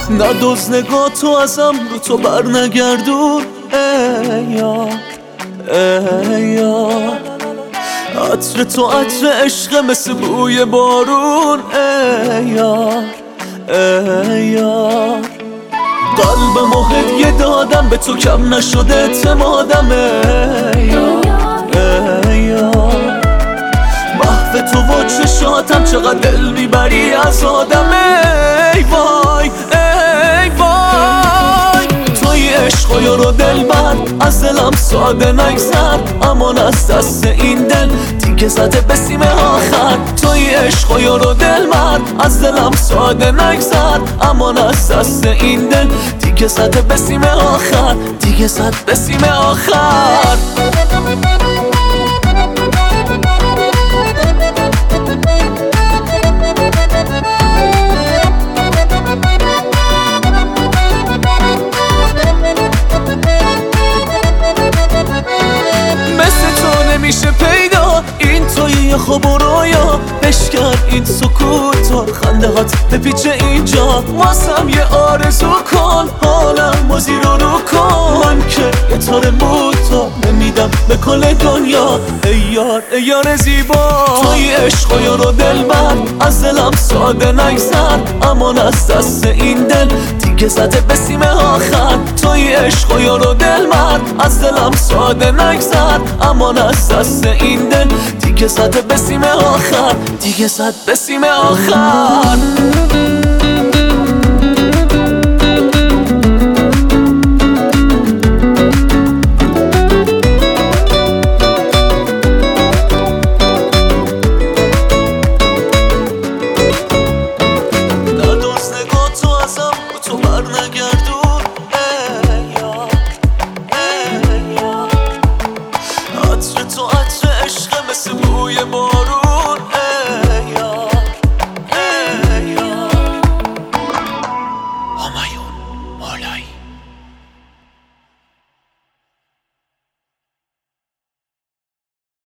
ندوز نگاه تو ازم رو تو بر نگردون ای یار ای یار عطر تو عطر عشق مثل بوی بارون ای یار ای یار قلبمو هدیه دادم به تو کم نشده اعتمادم ای یار ای یار محو تو و چشاتم چقدر دل میبری از آدم ای وای ای وای توی عشق و یارو دل بر از دلم ساده نگذر امان از دست این دل دیگه زده به سیم آخر توی عشق و یارو دل بر از دلم ساده نگذر امان از دست این دل دیگه زده به سیم آخر دیگه زد به سیم آخر نمیشه پیدا این توی خواب و رویا بشکن این سکوتا خنده هات بپیچه اینجا واسم یه آرزو کن حالم و زیر رو کن که یه تار موتا نمیدم به کل دنیا ای یار زیبا توی عشق و یارو دل بر از دلم ساده نگذر امان از دست این دل دیگه زده به سیم آخر توی عشق و یارو دل بر از دلم ساده نگذر امان از دست این دل دیگه زده به سیم آخر دیگه زد به سیم آخر